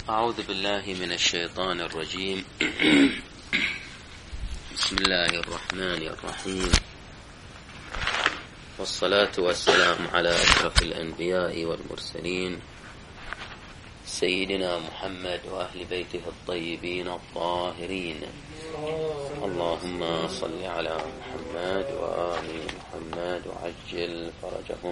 أعوذ بالله من الشيطان الرجيم. بسم الله الرحمن الرحيم، والصلاة والسلام على أشرف الأنبياء والمرسلين سيدنا محمد وأهل بيته الطيبين الطاهرين. اللهم صل على محمد وآل محمد وعجل فرجهم.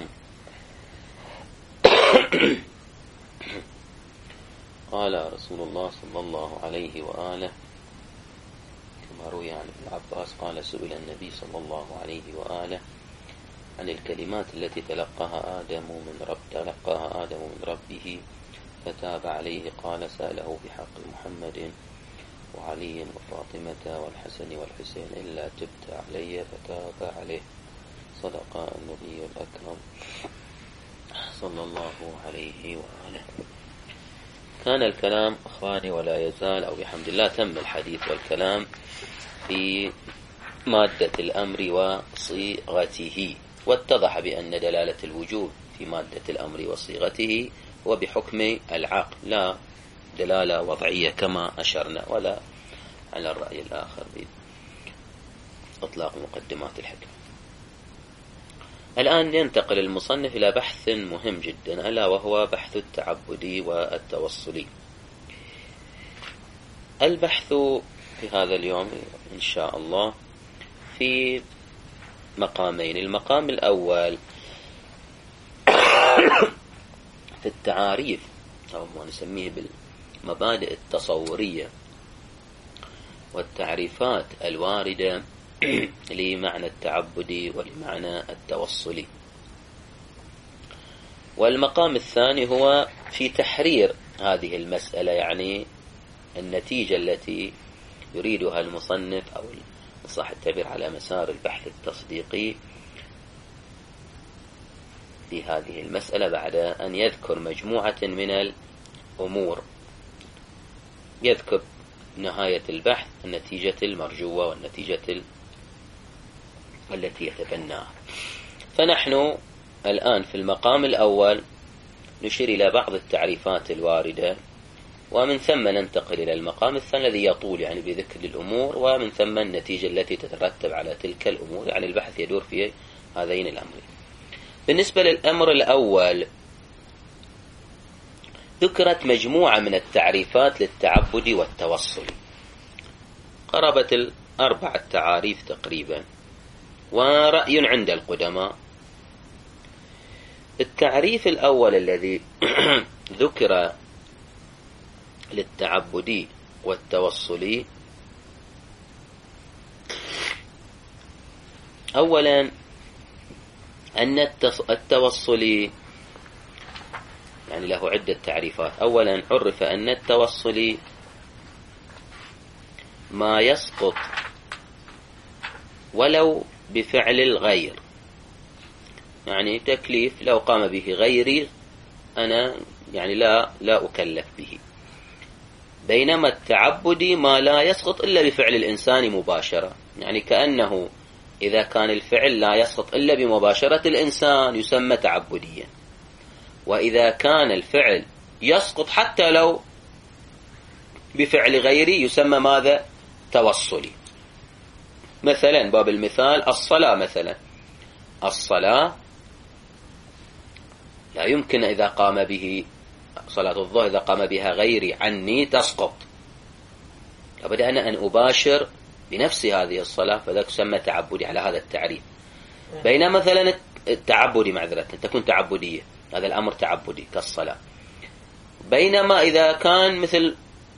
قال رسول الله صلى الله عليه وآله كما روي عن ابن عباس قال: سئل النبي صلى الله عليه وآله عن الكلمات التي تلقاها آدم من ربه فتاب عليه، قال: سأله بحق محمد وعلي وفاطمة والحسن والحسين إلا تبت علي فتاب عليه. صدق النبي الأكرم صلى الله عليه وآله. كان الكلام أخواني ولا يزال، أو بحمد الله تم الحديث والكلام في مادة الأمر وصيغته، واتضح بأن دلالة الوجوب في مادة الأمر وصيغته هو بحكم العقل، لا دلالة وضعية كما أشرنا، ولا على الرأي الآخر بإطلاق مقدمات الحكم. الآن ينتقل المصنف إلى بحث مهم جدا، ألا وهو بحث التعبدي والتوصلي. البحث في هذا اليوم إن شاء الله في مقامين. المقام الأول في التعاريف، أو ما نسميه بالمبادئ التصورية والتعريفات الواردة لمعنى التعبدي ولمعنى التوصلي. والمقام الثاني هو في تحرير هذه المسألة، يعني النتيجة التي يريدها المصنف أو صاحب التعبير على مسار البحث التصديقي في هذه المسألة، بعد أن يذكر مجموعة من الأمور. يذكر نهاية البحث النتيجة المرجوة والنتيجة التي يتبناها. فنحن الآن في المقام الأول نشير إلى بعض التعريفات الواردة، ومن ثم ننتقل إلى المقام الثاني الذي يطول يعني بذكر الأمور، ومن ثم النتيجة التي تترتب على تلك الأمور، يعني البحث يدور في هذين الأمرين. بالنسبة للأمر الأول ذكرت مجموعة من التعريفات للتعبد والتوصل، قرابة 4 تعاريف تقريبا، ورأي عند القدماء. التعريف الأول الذي ذكر للتعبدي والتوصلي، أولا أن التوصلي يعني له عدة تعريفات. أولا عرف أن التوصلي ما يسقط ولو بفعل الغير، يعني تكليف لو قام به غيري أنا يعني لا أكلف به. بينما التعبدي ما لا يسقط إلا بفعل الإنسان مباشرة، يعني كأنه إذا كان الفعل لا يسقط إلا بمباشرة الإنسان يسمى تعبديا، وإذا كان الفعل يسقط حتى لو بفعل غيري يسمى ماذا؟ توصلي. مثلا باب المثال الصلاة، مثلا الصلاة لا يمكن إذا قام به صلاة الظهر إذا قام بها غيري عني تسقط، لابد أن أباشر بنفسي هذه الصلاة، فذلك تسمى تعبدي على هذا التعريف. بينما مثلا التعبدي معذرة تكون تعبدية، هذا الأمر تعبدي كالصلاة. بينما إذا كان مثل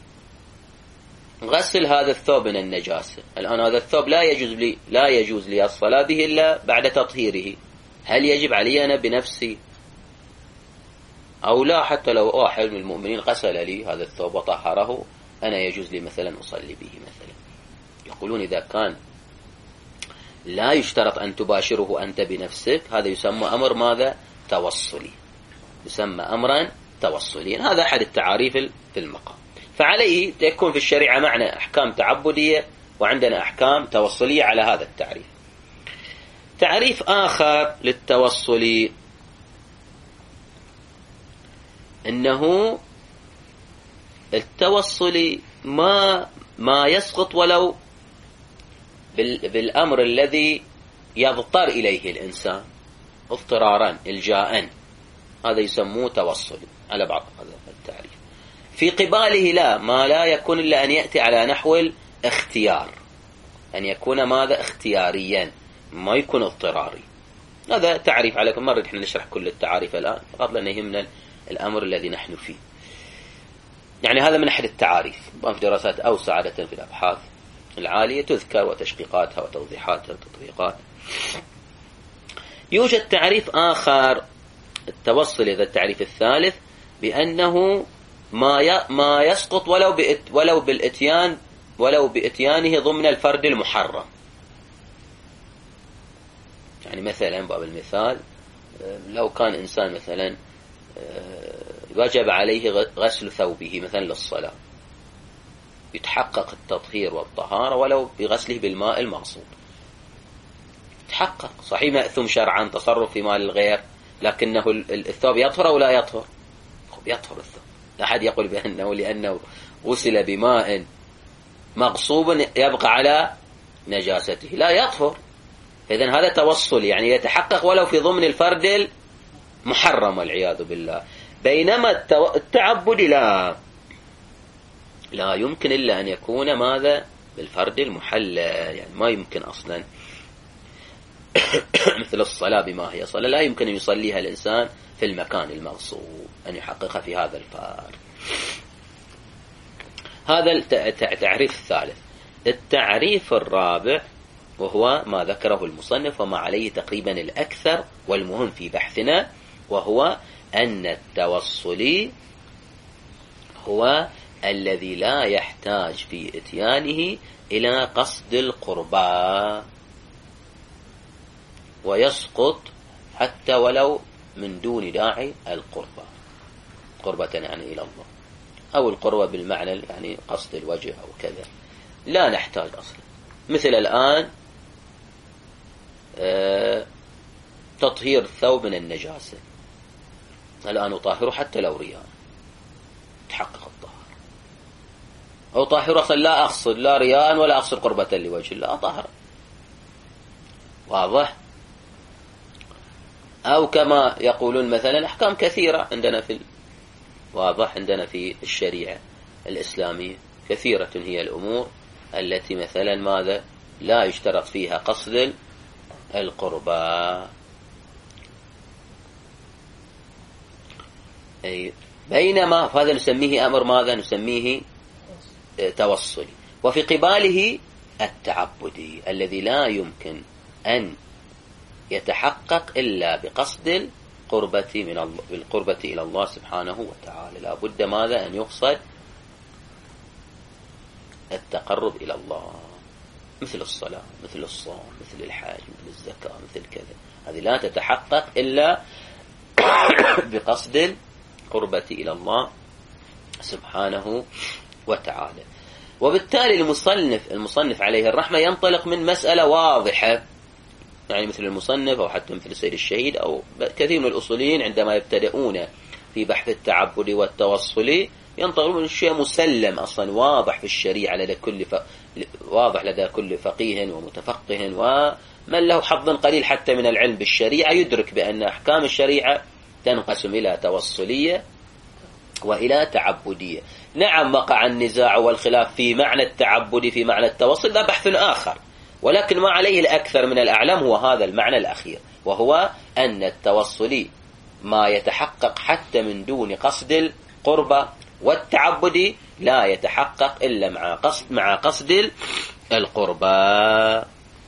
غسل هذا الثوب من النجاسة، الآن هذا الثوب لا يجوز لي الصلاة به إلا بعد تطهيره، هل يجب علي أنا بنفسي أو لا؟ حتى لو واحد من المؤمنين غسل لي هذا الثوب وطهره، أنا يجوز لي مثلا أصلي به مثلا. يقولون إذا كان لا يشترط أن تباشره أنت بنفسك، هذا يسمى أمر ماذا؟ توصلي، يسمى أمرا توصليا. هذا أحد التعاريف في المقام. فعليه تكون في الشريعة معنى أحكام تعبدية وعندنا أحكام توصلية على هذا التعريف. تعريف آخر للتوصلي أنه التوصل ما يسقط ولو بالأمر الذي يضطر إليه الإنسان اضطرارا الجاء، هذا يسموه توصل على بعض هذا التعريف. في قباله لا، ما لا يكون إلا أن يأتي على نحو الاختيار، أن يكون ماذا اختياريا، ما يكون اضطراري. هذا تعريف عليكم، مرة نحن نشرح كل التعاريف الآن فقط لأن يهمنا الأمر الذي نحن فيه. يعني هذا من أحد التعاريف، في دراسات أوسع عادة في الأبحاث العالية تذكر وتشقيقاتها وتوضيحاتها وتطبيقات. يوجد تعريف آخر التوصل، إذا التعريف الثالث، بأنه ما يسقط ولو بإتيانه ضمن الفرد المحرم. يعني مثلا باب المثال، لو كان إنسان مثلا وجب عليه غسل ثوبه مثلا للصلاة، يتحقق التطهير والطهارة ولو بغسله بالماء المغصوب، تحقق. صحيح مأثم شرعا تصرف في مال الغير، لكنه الثوب يطهر أو لا يطهر؟ يطهر الثوب. لا أحد يقول بأنه لأنه غسل بماء مغصوب يبقى على نجاسته، لا يطهر. إذن هذا توصل، يعني يتحقق ولو في ضمن الفرد المحرم والعياذ بالله. بينما التعبد لا يمكن إلا أن يكون ماذا بالفرد المحلل، يعني ما يمكن أصلا مثل الصلاة بما هي صلاة، لا يمكن أن يصليها الإنسان في المكان المغصوب، أن يحققها في هذا الفرد. هذا التعريف الثالث. التعريف الرابع وهو ما ذكره المصنف وما عليه تقريبا الأكثر والمهم في بحثنا، وهو أن التوصلي هو الذي لا يحتاج في إتيانه إلى قصد القربى، ويسقط حتى ولو من دون داعي القربى، قربة يعني إلى الله، أو القربة بالمعنى يعني قصد الوجه أو كذا، لا نحتاج أصلا. مثل الآن تطهير الثوب من النجاسة، الآن أطهره حتى لو رياء تحقق الطهر، أو طاهر أصلا لا أقصد لا رياء ولا أقصد قربة لوجه الله، طهر. واضح؟ أو كما يقولون مثلا أحكام كثيرة عندنا واضح عندنا في الشريعة الإسلامية كثيرة هي الأمور التي مثلا ماذا لا يشترط فيها قصد القربى. بينما هذا نسميه أمر ماذا نسميه توصلي. وفي قباله التعبدي الذي لا يمكن أن يتحقق إلا بقصد بالقربة إلى الله سبحانه وتعالى. لا بد ماذا أن يقصد التقرب إلى الله، مثل الصلاة مثل الصوم مثل الحج مثل الزكاة مثل كذا، هذه لا تتحقق إلا بقصد القربة إلى الله سبحانه وتعالى. وبالتالي المصنف عليه الرحمة ينطلق من مسألة واضحة، يعني مثل المصنف أو حتى مثل السيد الشهيد أو كثير من الأصوليين عندما يبتدئون في بحث التعبد والتوصل ينطلقون من شيء مسلم أصلا واضح في الشريعة واضح لدى كل فقيه ومتفقه، ومن له حظ قليل حتى من العلم بالشريعة يدرك بأن أحكام الشريعة تنقسم إلى توصلية وإلى تعبدية. نعم وقع النزاع والخلاف في معنى التعبد في معنى التوصل، ده بحث آخر، ولكن ما عليه الأكثر من الأعلام هو هذا المعنى الأخير، وهو أن التوصلي ما يتحقق حتى من دون قصد القربة، والتعبدي لا يتحقق إلا مع قصد القربة.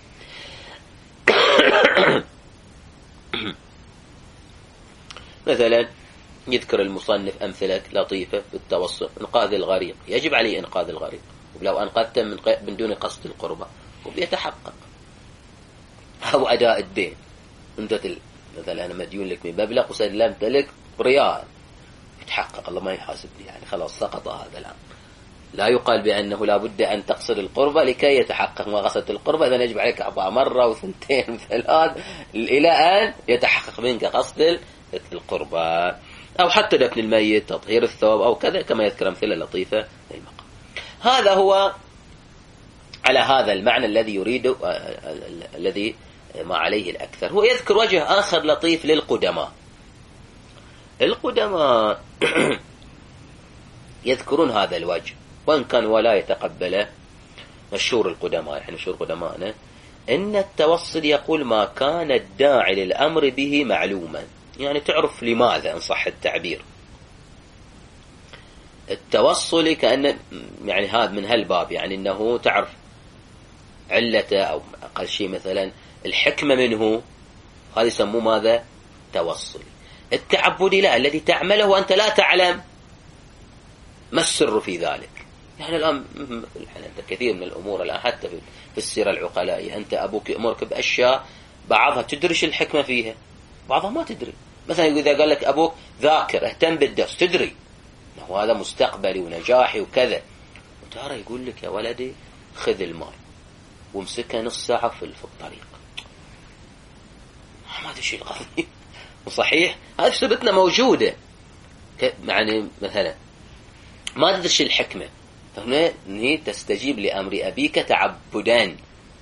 مثلا يذكر المصنف أمثلة لطيفة بالتوصل. إنقاذ الغريق، يجب عليه إنقاذ الغريق، ولو أنقذته من دون قصد القربة وبيتحقق. أو أداء الدين، أنت مثلا أنا مديون لك من مبلغ وسلمت لك ريال، يتحقق الله ما يحاسبني، يعني خلاص سقط هذا الأمر. لا يقال بأنه لا بد أن تقصد القربة لكي يتحقق ما قصدت القربة، إذا يجب عليك أعطاء مرة وثنتين وثلاث إلى أن يتحقق منك قصد القربة. أو حتى دفن الميت، تطهير الثوب أو كذا، كما يذكر أمثلة لطيفة في المقام. هذا هو على هذا المعنى الذي يريد، الذي ما عليه الأكثر. هو يذكر وجه آخر لطيف للقدماء. القدماء يذكرون هذا الوجه، وإن كان ولا يتقبله مشهور القدماء. يعني مشهور قدماءنا إن التوصل يقول ما كان الداعي للأمر به معلوما، يعني تعرف لماذا إن صح التعبير. التوصل كأن يعني هذا من هالباب، يعني أنه تعرف علته أو أقل شيء مثلا الحكمة منه، هذا يسموه ماذا؟ توصلي. التعبدي لا، الذي تعمله وأنت لا تعلم ما السر في ذلك. يعني الآن أنت كثير من الأمور الآن حتى في السيرة العقلائية، أنت أبوك يأمرك بأشياء بعضها تدري الحكمة فيها، بعضها ما تدري. مثلا إذا قال لك أبوك ذاكر اهتم بالدرس، تدري أنه هذا مستقبلي ونجاحي وكذا، وترى يقول لك يا ولدي خذ المال وامسكها نص ساعة في الطريق. ما هذا شيء القضية وصحيح، هذه سبتنا موجودة. يعني مثلا ما تدري الحكمة، فهنا تستجيب لأمر أبيك تعبدا.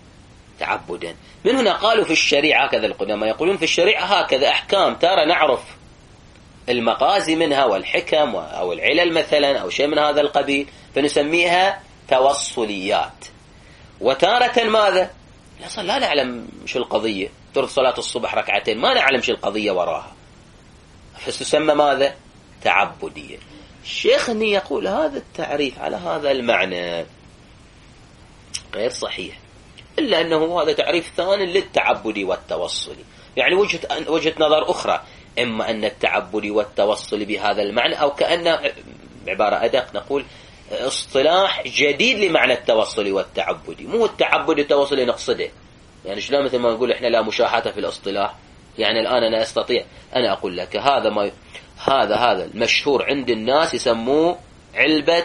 من هنا قالوا في الشريعة كذا، القدماء يقولون في الشريعة هكذا أحكام ترى نعرف المقازي منها والحكم أو العلل مثلا أو شيء من هذا القبيل، فنسميها توصليات. وتارة ماذا؟ لا نعلم شو القضية، ترد صلاة الصبح ركعتين ما نعلم شو القضية وراها، فتسمى ماذا؟ تعبدية. الشيخ هني يقول هذا التعريف على هذا المعنى غير صحيح، إلا أنه هذا تعريف ثاني للتعبدي والتوصلي. يعني وجهة نظر أخرى، إما أن التعبدي والتوصلي بهذا المعنى، أو كأن بعبارة أدق نقول اصطلاح جديد لمعنى التوصلي والتعبدي. مو التعبدي التوصلي نقصده، يعني شلون مثل ما نقول إحنا لا مشاحة في الاصطلاح. يعني الآن أنا أستطيع أنا أقول لك هذا المشهور عند الناس يسموه علبة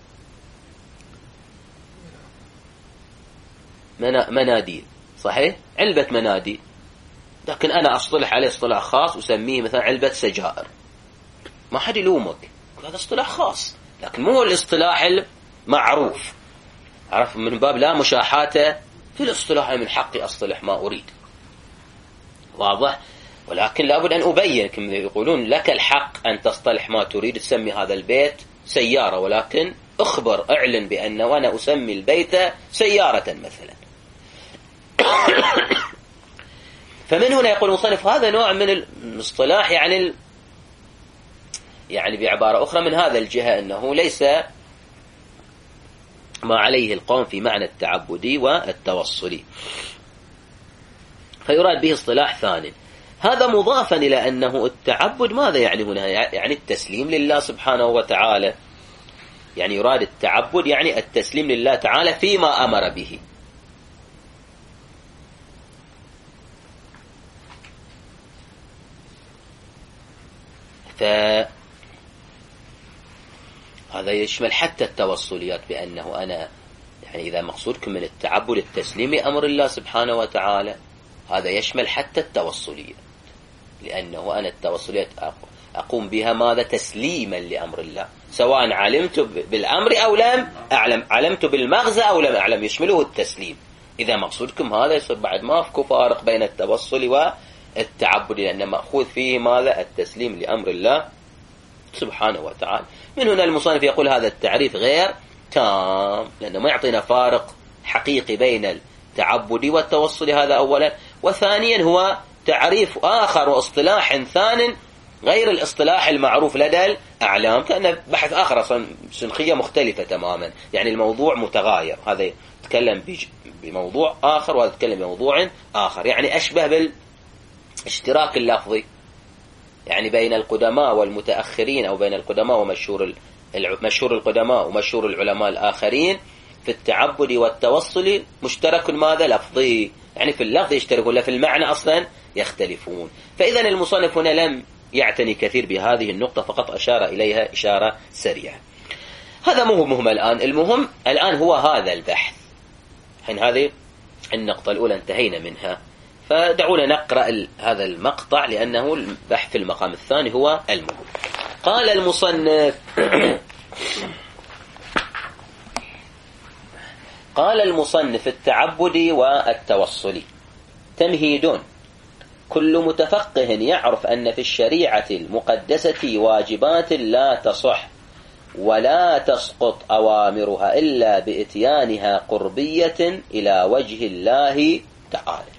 مناديل، صحيح؟ علبة مناديل، لكن أنا أصطلح عليه اصطلاح خاص وسميه مثلا علبة سجائر. ما حد يلومك، هذا اصطلاح خاص، لكن مو الاصطلاح المعروف. عرف من باب لا مشاحة في الاصطلاح، من حقي أصطلح ما أريد، واضح؟ ولكن لابد أن أبين، كما يقولون لك الحق أن تصطلح ما تريد، تسمي هذا البيت سيارة، ولكن اعلن بأن وأنا أسمي البيت سيارة مثلا. فمن هنا يقول المصنف هذا نوع من الاصطلاح، يعني بعبارة أخرى من هذا الجهة أنه ليس ما عليه القوم في معنى التعبدي والتوصلي، فيراد به اصطلاح ثاني. هذا مضافا إلى أنه التعبد ماذا يعني هنا؟ يعني التسليم لله سبحانه وتعالى. يعني يراد التعبد يعني التسليم لله تعالى فيما أمر به. فهذا يشمل حتى التوصليات، بأنه أنا يعني إذا مقصودكم من التعبد التسليم أمر الله سبحانه وتعالى، هذا يشمل حتى التوصليات، لأنه أنا التوصليات أقوم بها ماذا؟ تسليما لأمر الله، سواء علمت بالأمر أو لم أعلم، علمت بالمغزى أو لم أعلم، يشمله التسليم. إذا مقصودكم هذا يصير بعد ما في فارق بين التوصل والتعبد، لأن مأخوذ فيه ماذا؟ التسليم لأمر الله سبحانه وتعالى. من هنا المصنف يقول هذا التعريف غير تام، لأنه ما يعطينا فارق حقيقي بين التعبد والتوصل، هذا أولا. وثانيا هو تعريف آخر واصطلاح ثان غير الاصطلاح المعروف لدى الأعلام، كأنه بحث آخر أصلا سنخية مختلفة تماما، يعني الموضوع متغاير، هذا يتكلم بموضوع آخر وهذا يتكلم بموضوع آخر، يعني أشبه بالاشتراك اللفظي يعني بين القدماء والمتأخرين، أو بين القدماء ومشهور القدماء ومشهور العلماء الآخرين في التعبد والتوصل مشترك ماذا؟ لفظي، يعني في اللفظ يشتركون، لا في المعنى أصلا يختلفون. فإذا المصنف هنا لم يعتني كثير بهذه النقطة، فقط أشار إليها إشارة سريعة. هذا مهم الآن. المهم الآن هو هذا البحث، حين هذه النقطة الأولى انتهينا منها، فدعونا نقرأ هذا المقطع، لأنه البحث في المقام الثاني هو المهم. قال المصنف قال المصنف التعبدي والتوصلي تمهيد. كل متفقه يعرف أن في الشريعة المقدسة واجبات لا تصح ولا تسقط أوامرها إلا بإتيانها قربية إلى وجه الله تعالى.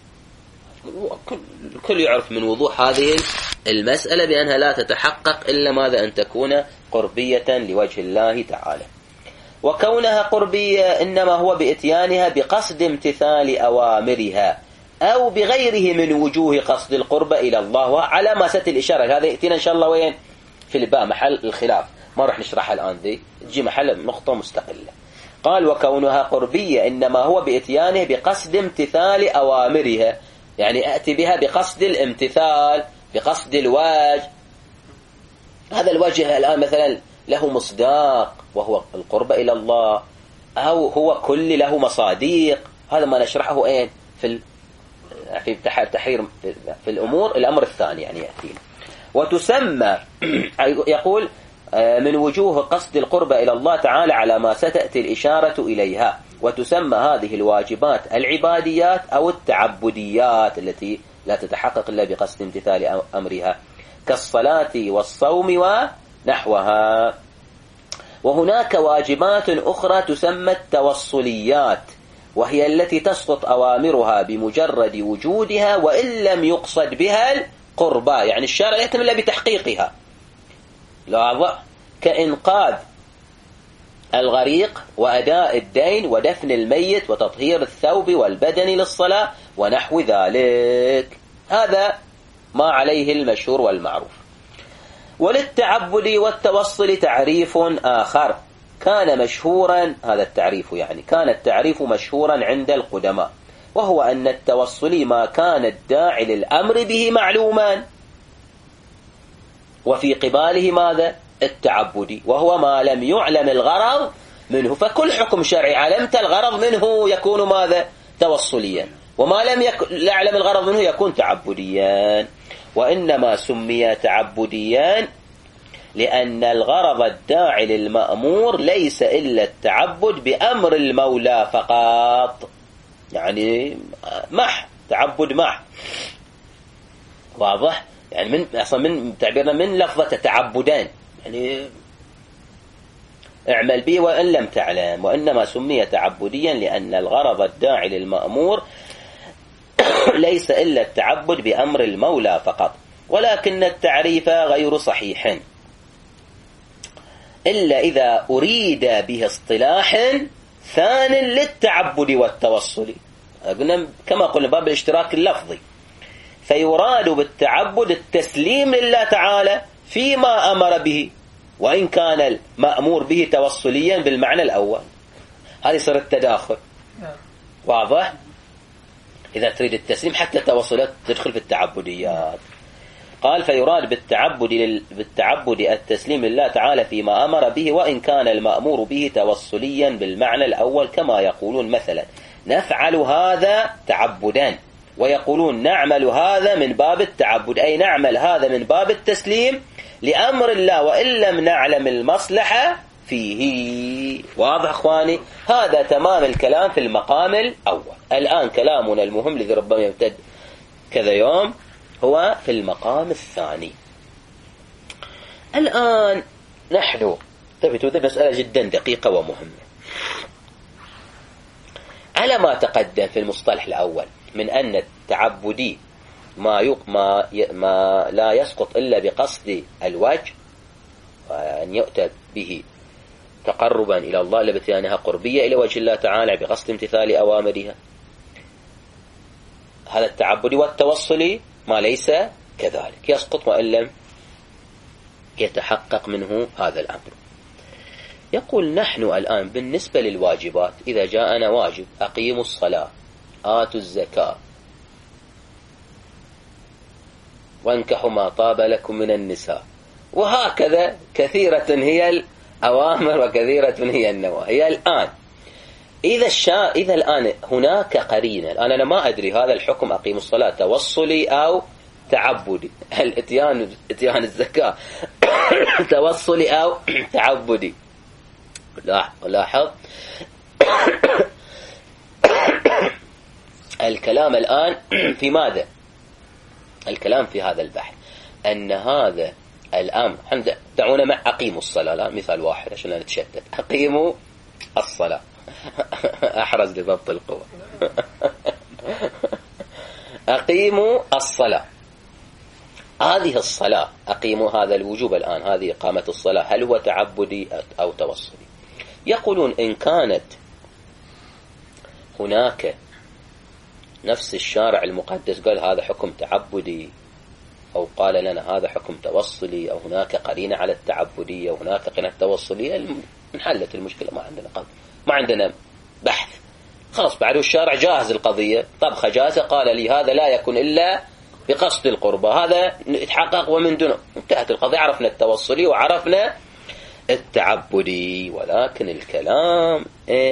الكل يعرف من وضوح هذه المسألة بأنها لا تتحقق إلا ماذا؟ أن تكون قربية لوجه الله تعالى. وكونها قربية إنما هو بإتيانها بقصد امتثال أوامرها أو بغيره من وجوه قصد القربة إلى الله، على ما ست الإشارة. هذا يأتينا إن شاء الله وين؟ في الباء محل الخلاف، ما رح نشرحها الآن، ذي تجي محل نقطة مستقلة. قال وكونها قربية إنما هو بإتيانه بقصد امتثال أوامرها، يعني أتي بها بقصد الامتثال، بقصد الوجه. هذا الوجه الآن مثلا له مصداق وهو القربة إلى الله، أو هو كل له مصاديق. هذا ما نشرحه أين؟ في تحرير في الأمر الثاني يعني يأتينا. وتسمى يقول من وجوه قصد القربة إلى الله تعالى على ما ستأتي الإشارة إليها. وتسمى هذه الواجبات العباديات أو التعبديات التي لا تتحقق إلا بقصد امتثال أمرها، كالصلاة والصوم ونحوها. وهناك واجبات أخرى تسمى التوصليات، وهي التي تسقط أوامرها بمجرد وجودها وإن لم يقصد بها القربة، يعني الشارع يهتم إلا بتحقيقها. لا، كإنقاذ الغريق وأداء الدين ودفن الميت وتطهير الثوب والبدن للصلاة ونحو ذلك. هذا ما عليه المشهور والمعروف. وللتعبد والتوصل تعريف آخر كان مشهورا، هذا التعريف يعني كان التعريف مشهورا عند القدماء، وهو أن التوصل ما كان الداعي للأمر به معلوما وفي قباله ماذا؟ التعبدي، وهو ما لم يعلم الغرض منه. فكل حكم شرعي علمت الغرض منه يكون ماذا؟ توصليا، وما لم يعلم الغرض منه يكون تعبديا. وإنما سمي تعبديا لأن الغرض الداعي للمأمور ليس إلا التعبد بأمر المولى فقط، يعني تعبد واضح؟ يعني من تعبيرنا من لفظة تعبدان، يعني اعمل به وإن لم تعلم. وإنما سمي تعبديا لأن الغرض الداعي للمأمور ليس إلا التعبد بأمر المولى فقط. ولكن التعريف غير صحيح إلا إذا أريد به اصطلاح ثان للتعبد والتوصل، كما قلنا باب الاشتراك اللفظي. فيراد بالتعبد التسليم لله تعالى فيما أمر به، وإن كان المأمور به توصليا بالمعنى الأول. هذه صار التداخل واضح. إذا تريد التسليم حتى التوصلات تدخل في التعبديات. قال فيراد بالتعبد التسليم لله تعالى فيما أمر به، وإن كان المأمور به توصليا بالمعنى الأول، كما يقولون مثلا نفعل هذا تعبدان، ويقولون نعمل هذا من باب التعبد، أي نعمل هذا من باب التسليم لأمر الله وإن لم نعلم المصلحة فيه. واضح أخواني؟ هذا تمام الكلام في المقام الأول. الآن كلامنا المهم الذي ربما يمتد كذا يوم هو في المقام الثاني. الآن نحن تبتو مسألة جدا دقيقة ومهمة. على ما تقدم في المصطلح الأول من أن التعبدي ما لا يسقط إلا بقصد الوجه، وأن يؤتى به تقربا إلى الله لبتيانها قربية إلى وجه الله تعالى بقصد امتثال أوامرها، هذا التعبدي. والتوصلي ما ليس كذلك يسقط وإن لم يتحقق منه هذا الأمر. يقول نحن الآن بالنسبة للواجبات، إذا جاءنا واجب أقيموا الصلاة آتوا الزكاة وانكحوا ما طاب لكم من النساء، وهكذا كثيرة هي الأوامر وكثيرة هي النواهي. الآن إذا الآن هناك قرينة، الآن أنا ما أدري هذا الحكم أقيموا الصلاة توصلي أو تعبدي، الاتيان الزكاة توصلي أو تعبدي. لاحظ الكلام الآن في ماذا؟ الكلام في هذا البحث أن هذا الأمر دعونا مع أقيموا الصلاة، لا مثال واحد عشان لا نتشتت. أقيموا الصلاة أحرز لضبط القوة. أقيموا الصلاة، هذه الصلاة أقيموا هذا الوجوب الآن، هذه إقامة الصلاة، هل هو تعبدي أو توصلي؟ يقولون إن كانت هناك نفس الشارع المقدس قال هذا حكم تعبدي، أو قال لنا هذا حكم توصلي، أو هناك قرينة على التعبدية وهناك قرينة توصلية، انحلت المشكلة، ما عندنا بحث، خلاص بعده الشارع جاهز القضية، طبخة جاهزة، قال لي هذا لا يكون إلا بقصد القربة، هذا يتحقق ومن دونه، انتهت القضية، عرفنا التوصلي وعرفنا التعبدي. ولكن الكلام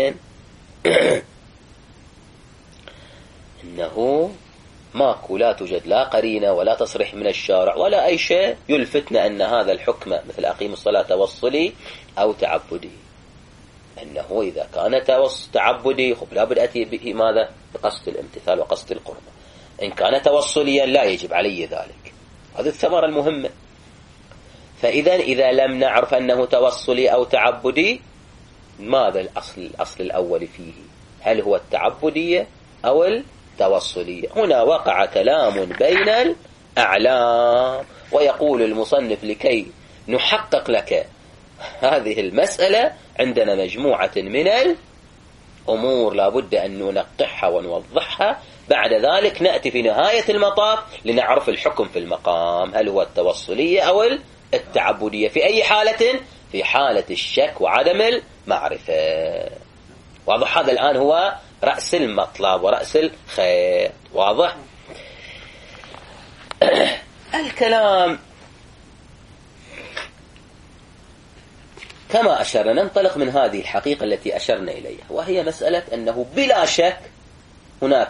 إنه ماكو، لا توجد لا قرينة ولا تصريح من الشارع ولا أي شيء يلفتنا أن هذا الحكم مثل أقيم الصلاة توصلي أو تعبدي، أنه إذا كان تعبدي لا بد أتي به ماذا؟ بقصد الامتثال وقصد القربة. إن كان توصليا لا يجب علي ذلك. هذه الثمرة المهمة. فإذا إذا لم نعرف أنه توصلي أو تعبدي، ماذا الأصل الأول فيه؟ هل هو التعبدية أو التوصلية؟ هنا وقع كلام بين الأعلام. ويقول المصنف لكي نحقق لك هذه المسألة عندنا مجموعة من الأمور لابد أن ننقحها ونوضحها، بعد ذلك نأتي في نهاية المطاف لنعرف الحكم في المقام، هل هو التوصلية أو التعبدية، في أي حالة؟ في حالة الشك وعدم المعرفة. واضح؟ هذا الآن هو رأس المطلب ورأس الخيط. واضح؟ الكلام كما أشرنا، ننطلق من هذه الحقيقة التي أشرنا إليها، وهي مسألة أنه بلا شك هناك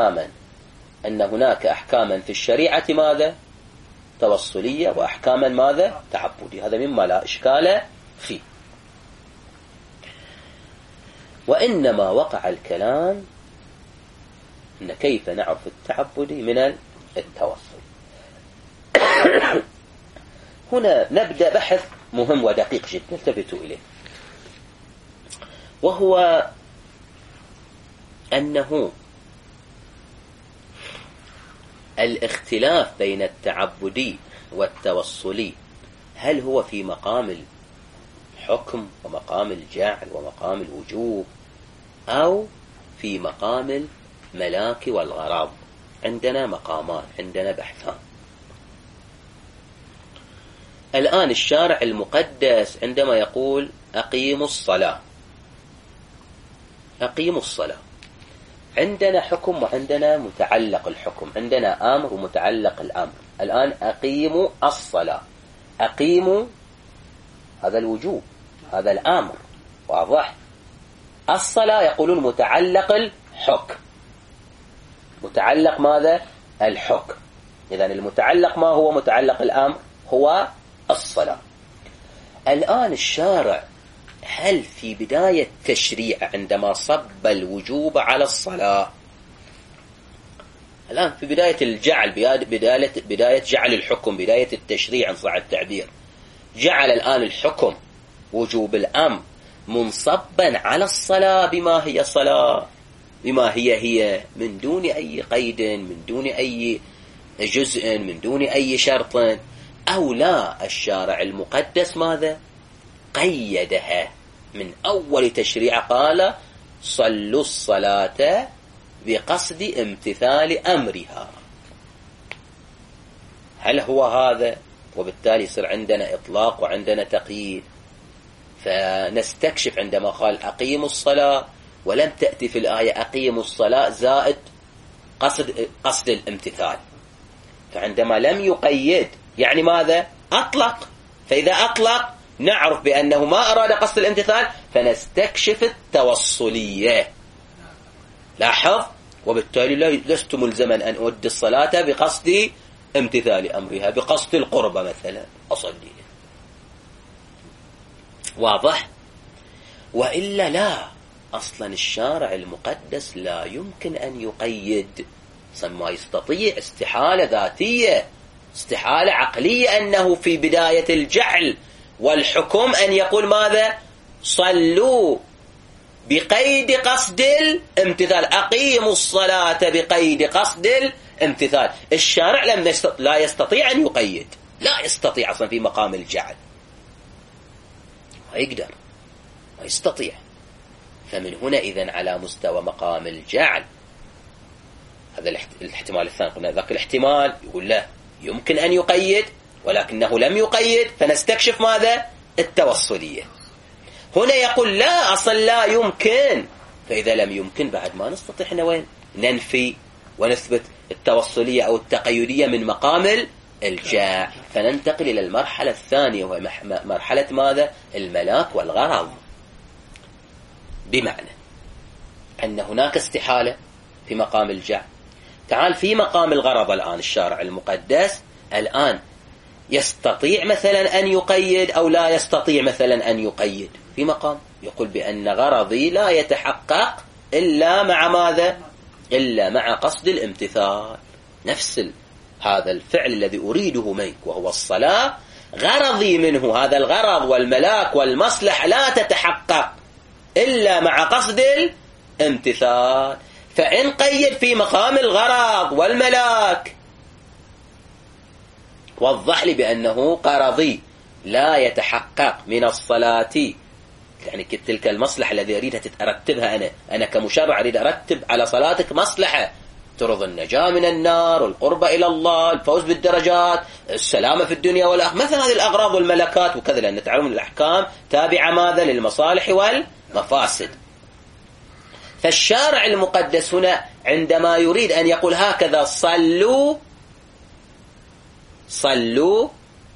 أحكاما في الشريعة ماذا؟ توصلية، وأحكاما ماذا؟ تعبدي. هذا مما لا إشكال فيه. وإنما وقع الكلام أن كيف نعرف التعبدي من التوصل. هنا نبدأ بحث مهم ودقيق جدا، التفتوا إليه، وهو أنه الاختلاف بين التعبدي والتوصلي هل هو في مقام الحكم ومقام الجعل ومقام الوجوب، أو في مقام الملاك والغرض؟ عندنا مقامان، عندنا بحثان. الآن الشارع المقدس عندما يقول أقيموا الصلاة، أقيموا الصلاة، عندنا حكم وعندنا متعلق الحكم، عندنا أمر ومتعلق الأمر. الآن أقيموا الصلاة، أقيموا هذا الوجوب، هذا الأمر، واضح؟ الصلاة يقولون متعلق الحكم، متعلق ماذا؟ الحكم. إذن المتعلق ما هو متعلق الأمر؟ هو الصلاة. الآن الشارع هل في بداية تشريع عندما صب الوجوب على الصلاة، الآن في بداية الجعل، بداية جعل الحكم، بداية التشريع إن صح التعبير، جعل الآن الحكم وجوب الأمر منصبا على الصلاة، بما هي صلاة، بما هي من دون أي قيد، من دون أي جزء، من دون أي شرط، أو لا الشارع المقدس ماذا؟ قيدها من أول تشريع، قال صلوا الصلاة بقصد امتثال أمرها. هل هو هذا؟ وبالتالي يصير عندنا إطلاق وعندنا تقييد. فنستكشف عندما قال أقيموا الصلاة ولم تأتي في الآية أقيموا الصلاة زائد قصد الامتثال، فعندما لم يقيد يعني ماذا؟ أطلق. فإذا أطلق نعرف بأنه ما أراد قصد الامتثال، فنستكشف التوصلية. لاحظ؟ وبالتالي لست ملزما أن أؤدي الصلاة بقصد امتثال أمرها، بقصد القربة مثلا أصلي، واضح؟ وإلا لا، أصلا الشارع المقدس لا يمكن أن يقيد، ما يستطيع، استحالة ذاتية، استحالة عقلية أنه في بداية الجعل والحكم أن يقول ماذا؟ صلوا بقيد قصد الامتثال، أقيموا الصلاة بقيد قصد الامتثال. الشارع لا يستطيع أن يقيد، لا يستطيع أصلا في مقام الجعل، ما يقدر، ما يستطيع. فمن هنا إذن على مستوى مقام الجعل، هذا الاحتمال الثاني، قلنا ذاك الاحتمال يقول لا يمكن أن يقيد ولكنه لم يقيد، فنستكشف ماذا؟ التوصلية. هنا يقول لا، أصلا لا يمكن، فإذا لم يمكن بعد ما نستطيع احنا وين ننفي ونثبت التوصلية أو التقيدية من مقام الجاع، فننتقل إلى المرحلة الثانية وهي مرحلة ماذا؟ الملاك والغرض. بمعنى أن هناك استحالة في مقام الجعل. تعال في مقام الغرض الآن الشارع المقدس الآن يستطيع مثلا أن يقيد أو لا يستطيع مثلا أن يقيد. في مقام يقول بأن غرضي لا يتحقق إلا مع ماذا؟ إلا مع قصد الامتثال. نفس هذا الفعل الذي أريده منك وهو الصلاة، غرضي منه هذا الغرض والملاك والمصلحة لا تتحقق إلا مع قصد الامتثال. فإن قيد في مقام الغرض والملاك وضح لي بأنه قرضي لا يتحقق من الصلاة، يعني تلك المصلحة الذي أريدها أرتبها أنا كمشرع أريد أرتب على صلاتك مصلحة ترضى النجاة من النار والقرب إلى الله، الفوز بالدرجات، السلامة في الدنيا والآخرة، مثل هذه الأغراض والملكات وكذا، لأن تعلم الأحكام تابعة ماذا؟ للمصالح والمفاسد. فالشارع المقدس هنا عندما يريد أن يقول هكذا صلوا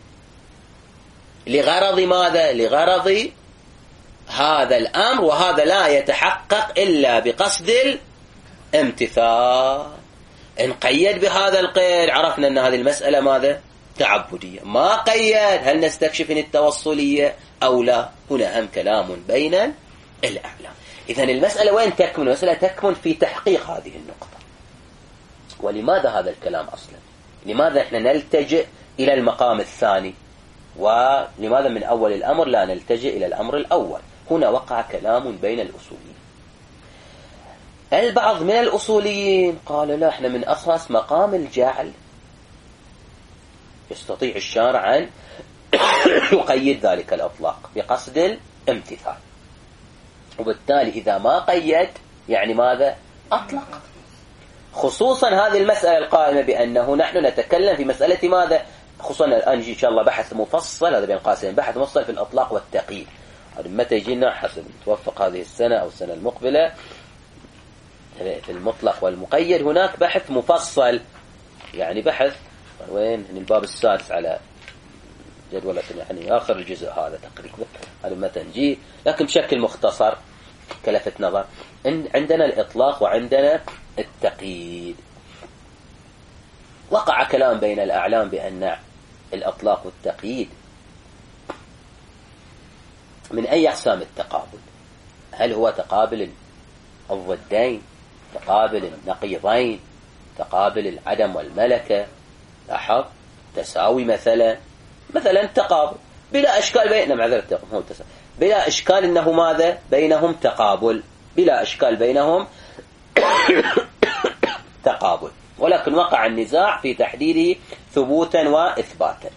لغرض ماذا؟ لغرض هذا الأمر، وهذا لا يتحقق إلا بقصد الامتثال. إن قيد بهذا القيد عرفنا أن هذه المسألة ماذا؟ تعبدية. ما قيد هل نستكشف إن التوصلية أو لا؟ هنا هم كلام بين الأعلام. إذن المسألة وين تكمن؟ المسألة تكمن في تحقيق هذه النقطة. ولماذا هذا الكلام أصلا؟ لماذا إحنا نلتجئ إلى المقام الثاني؟ ولماذا من أول الأمر لا نلتجئ إلى الأمر الأول؟ هنا وقع كلام بين الأصوليين. البعض من الأصوليين قال لا، إحنا من أساس مقام الجعل يستطيع الشارع أن يقيد ذلك الإطلاق بقصد الامتثال، وبالتالي إذا ما قيد يعني ماذا؟ أطلق. خصوصا هذه المسألة القائمة بأنه نحن نتكلم في مسألة ماذا؟ خصوصا الآن يجي إن شاء الله بحث مفصل، هذا بين قاسين بحث مفصل في الإطلاق والتقييد. هذا متى يجينا حسب توفق هذه السنة أو السنة المقبلة في المطلق والمقيد. هناك بحث مفصل، يعني بحث وين؟ الباب السادس على جدولة، يعني آخر الجزء هذا تقريبا. هذا متى نجي، لكن بشكل مختصر كلفت نظر. عندنا الإطلاق وعندنا التقييد. وقع كلام بين الأعلام بأن الإطلاق والتقييد من أي أقسام التقابل؟ هل هو تقابل الضدين، تقابل النقيضين، تقابل العدم والملكة؟ لاحظ تساوي مثلا تقابل بلا إشكال بلا إشكال إنه ماذا؟ بينهم تقابل، بلا إشكال بينهم تقابل، ولكن وقع النزاع في تحديده ثبوتا وإثباتا.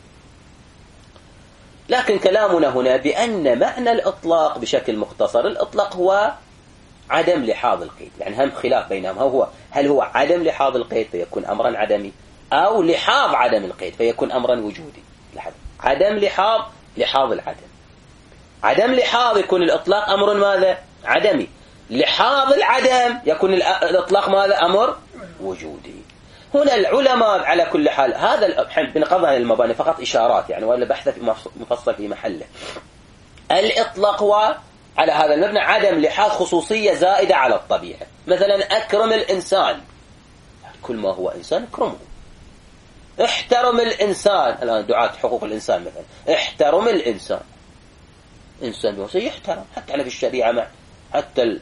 لكن كلامنا هنا بأن معنى الإطلاق بشكل مختصر، الإطلاق هو عدم لحاظ القيد، يعني هم خلاف بينهم، هل هو عدم لحاظ القيد فيكون أمرا عدمي، أو لحاظ عدم القيد فيكون أمرا وجودي. عدم لحاظ العدم، عدم لحاظ يكون الإطلاق أمر ماذا؟ عدمي. لحاظ العدم يكون الإطلاق ماذا؟ أمر وجودي. هنا العلماء على كل حال، هذا بنقض عن المباني فقط إشارات يعني، ولا بحث مفصل في محله. الإطلاق هو على هذا المبنى عدم لحاظ خصوصية زائدة على الطبيعة. مثلا أكرم الإنسان، كل ما هو إنسان اكرمه. احترم الإنسان، الآن دعاة حقوق الإنسان مثلا، احترم الإنسان، إنسان بوصي يحترم، حتى على في الشريعة مع حتى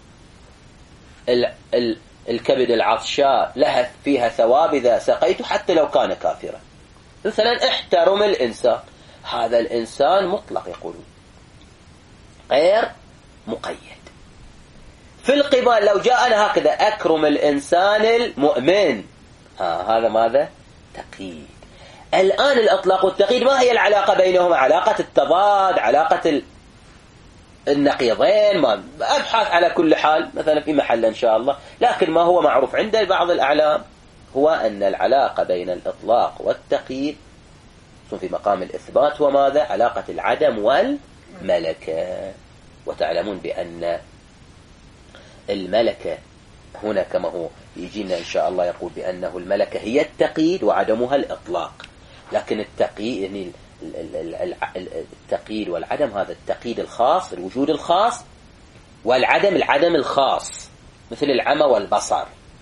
الكبد العطشاء لها فيها ثواب إذا سقيته حتى لو كان كافرا. مثلا احترم الإنسان، هذا الإنسان مطلق يقولون غير مقيد. في القبال لو جاءنا هكذا أكرم الإنسان المؤمن، هذا ماذا؟ تقييد. الآن الإطلاق والتقييد ما هي العلاقة بينهما؟ علاقة التضاد، علاقة النقيضين، ما أبحث على كل حال مثلا في محل إن شاء الله. لكن ما هو معروف عند بعض الأعلام هو أن العلاقة بين الإطلاق والتقييد في مقام الإثبات هو ماذا؟ علاقة العدم والملكة. وتعلمون بأن الملكة هنا كما هو يجينا إن شاء الله يقول بأنه الملكة هي التقييد وعدمها الإطلاق. لكن التقييد يعني التقييد والعدم، هذا التقييد الخاص الوجود الخاص، والعدم العدم الخاص، مثل العمى والبصر.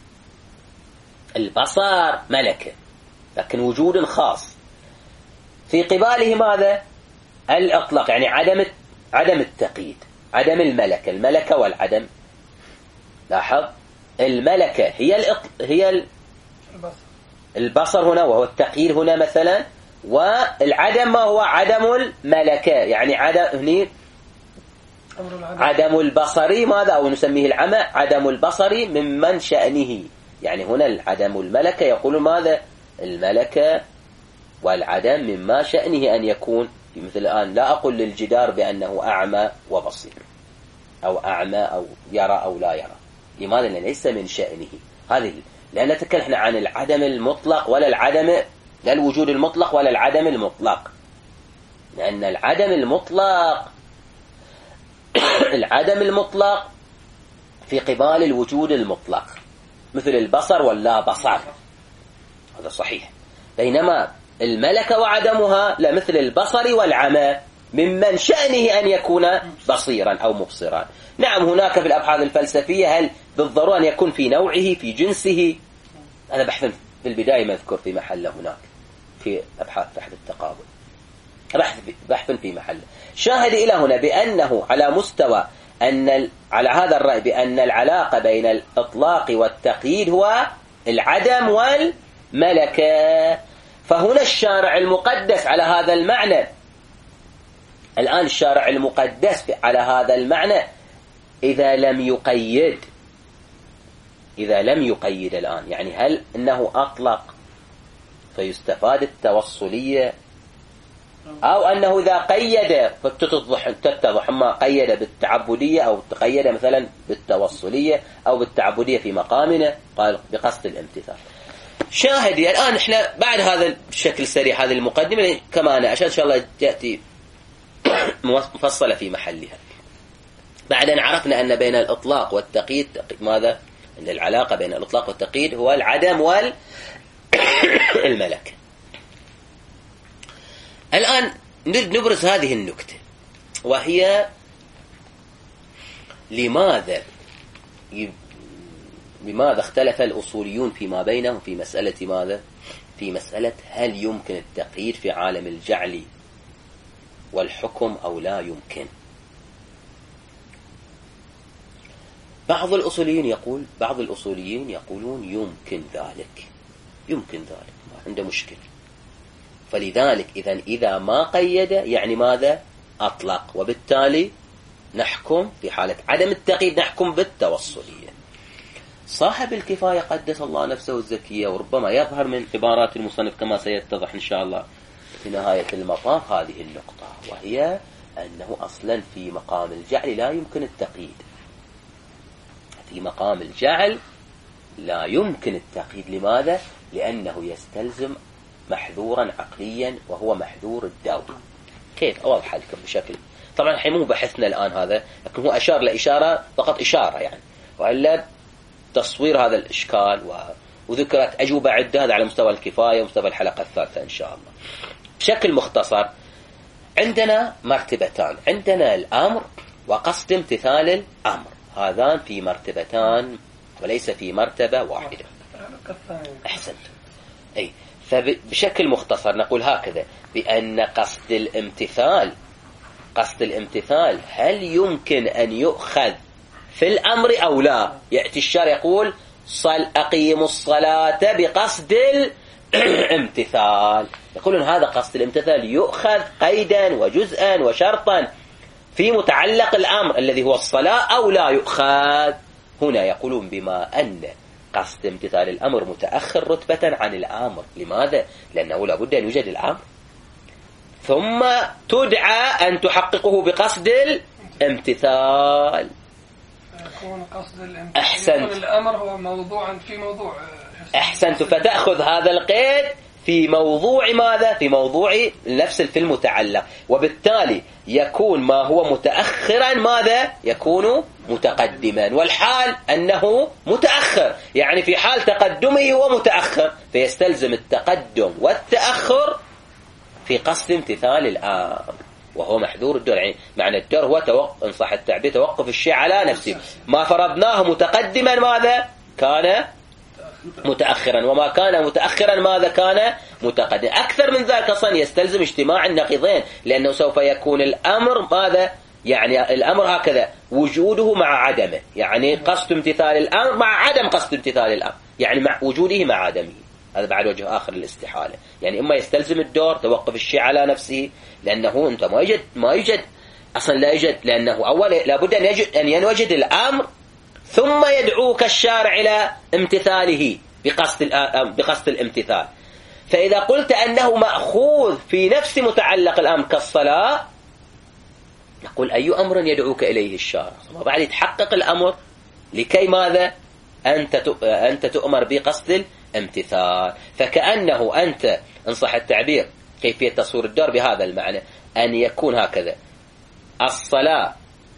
البصر ملكة لكن وجود خاص. في قباله ماذا؟ الإطلاق، يعني عدم التقييد، عدم الملكة والعدم. لاحظ الملكة هي البصر هنا، وهو التقييد هنا مثلا. والعدم ما هو؟ عدم الملكة، يعني عدم البصري ماذا؟ أو نسميه العمى، عدم البصري ممن شأنه. يعني هنا العدم الملكة يقول ماذا؟ الملكة والعدم مما شأنه أن يكون. مثل الآن لا أقول للجدار بأنه أعمى وبصير، أو أعمى أو يرى أو لا يرى. لماذا؟ لأن ليس من شأنه. هذه لأن نتكلم عن العدم المطلق ولا العدم، لا الوجود المطلق ولا العدم المطلق. لأن العدم المطلق العدم المطلق في قبال الوجود المطلق، مثل البصر واللا بصر، هذا صحيح. بينما الملكة وعدمها لا، مثل البصر والعمى ممن شأنه أن يكون بصيرا أو مبصرا. نعم هناك في الأبحاث الفلسفية هل بالضرورة أن يكون في نوعه في جنسه؟ هذا بحث في البداية مذكور في محله هناك في أبحاث بحث التقابل، بحث في محله. شاهد إلى هنا بأنه على مستوى على هذا الرأي بأن العلاقة بين الإطلاق والتقييد هو العدم والملكة. فهنا الشارع المقدس على هذا المعنى، الآن الشارع المقدس على هذا المعنى إذا لم يقيد الآن، يعني هل أنه أطلق فيستفاد التوصلية، أو أنه إذا قيد فتتضح ما قيد بالتعبدية أو قيد مثلا بالتوصلية أو بالتعبدية في مقامنا قال بقصد الامتثال. شاهدي الآن إحنا بعد هذا الشكل السريع هذه المقدمة كمان عشان إن شاء الله تأتي مفصلة في محلها. بعد أن عرفنا أن بين الإطلاق والتقييد ماذا؟ أن العلاقة بين الإطلاق والتقييد هو العدم والملكة. الآن نبرز هذه النكتة، وهي لماذا اختلف الأصوليون فيما بينهم في مسألة ماذا؟ في مسألة هل يمكن التقييد في عالم الجعل والحكم أو لا يمكن. بعض الأصوليين يقولون يمكن ذلك، ما عنده مشكلة. فلذلك إذا ما قيد يعني ماذا؟ أطلق، وبالتالي نحكم في حالة عدم التقييد نحكم بالتوصلية. صاحب الكفاية قدس الله نفسه الزكية، وربما يظهر من عبارات المصنف كما سيتضح إن شاء الله في نهاية المطاف هذه النقطة، وهي أنه أصلا في مقام الجعل لا يمكن التقييد. في مقام الجعل لا يمكن التقييد. لماذا؟ لأنه يستلزم محذورا عقليا وهو محذور الدور. كيف أوضح لكم بشكل، طبعا الحين مو بحثنا الآن هذا، لكن هو أشار لإشارة فقط إشارة يعني، وإلا تصوير هذا الإشكال وذكرت أجوبة عدة هذا على مستوى الكفاية ومستوى الحلقة الثالثة إن شاء الله. بشكل مختصر عندنا مرتبتان، عندنا الأمر وقصد امتثال الأمر، هذان في مرتبتان وليس في مرتبة واحدة. أحسنت. أي فبشكل مختصر نقول هكذا بأن قصد الامتثال قصد الامتثال هل يمكن أن يؤخذ في الأمر أو لا؟ يأتي الشارع يقول أقيموا الصلاة بقصد الامتثال، يقولون هذا قصد الامتثال يؤخذ قيدا وجزءا وشرطا في متعلق الأمر الذي هو الصلاة أو لا يؤخذ؟ هنا يقولون بما أن قصد امتثال الأمر متأخر رتبة عن الأمر. لماذا؟ لأنه لابد أن يوجد الأمر ثم تدعى أن تحققه بقصد الامتثال. يكون قصد الامتثال أحسنت. الأمر هو موضوعا في موضوع. أحسنت. فتأخذ هذا القيد في موضوع ماذا؟ في موضوع نفس في المتعلق، وبالتالي يكون ما هو متأخرا ماذا؟ يكون متقدما، والحال أنه متأخر، يعني في حال تقدمه هو متأخر، فيستلزم التقدم والتأخر في قصد امتثال الأمر، وهو محذور الدور. يعني معنى الدور هو إن صح التعبير توقف الشيء على نفسه. ما فرضناه متقدما ماذا؟ كان متأخرا، وما كان متأخرا ماذا؟ كان متقدما. أكثر من ذلك أصلا يستلزم اجتماع النقيضين، لأنه سوف يكون الأمر ماذا؟ يعني الأمر هكذا وجوده مع عدمه، يعني قصد امتثال الأمر مع عدم قصد امتثال الأمر، يعني مع وجوده مع عدمه. هذا بعد وجه آخر للاستحالة. يعني إما يستلزم الدور توقف الشيء على نفسه، لأنه أنت ما يوجد أصلا، لا يوجد، لأنه أول لابد أن ينوجد الأمر ثم يدعوك الشارع إلى امتثاله بقصد الامتثال. فإذا قلت أنه مأخوذ في نفس متعلق الأمر كالصلاة، نقول أي أمر يدعوك إليه الشارع؟ وبعد يتحقق الأمر لكي ماذا؟ أنت تؤمر بقصد الامتثال. فكأنه أنت إن صح التعبير كيفية تصوير الدور بهذا المعنى، أن يكون هكذا: الصلاة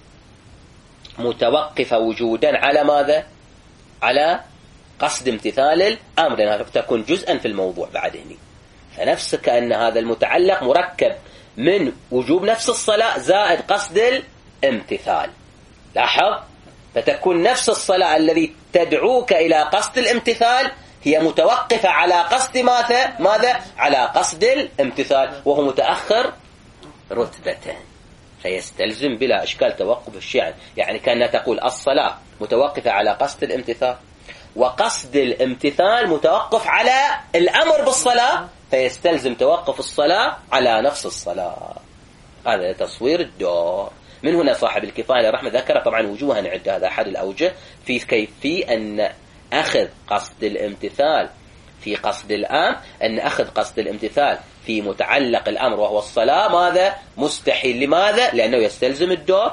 متوقفة وجودا على ماذا؟ على قصد امتثال الأمر، لأنها تكون جزءا في الموضوع بعد هنا. فنفس كأن هذا المتعلق مركب من وجوب نفس الصلاة زائد قصد الامتثال. لاحظ، فتكون نفس الصلاة الذي تدعوك إلى قصد الامتثال هي متوقفة على قصد ماذا؟ على قصد الامتثال، وهو متأخر رتبة، فيستلزم بلا إشكال توقف الشيء. يعني كأنها تقول الصلاة متوقفة على قصد الامتثال، وقصد الامتثال متوقف على الأمر بالصلاة، فيستلزم توقف الصلاة على نفس الصلاة. هذا تصوير الدور. من هنا صاحب الكفاية رحمة ذكر طبعا وجوها عدة، هذا أحد الأوجه في كيفية أن أخذ قصد الامتثال في قصد الأمر، أن أخذ قصد الامتثال في متعلق الأمر وهو الصلاة ماذا؟ مستحيل. لماذا؟ لأنه يستلزم الدور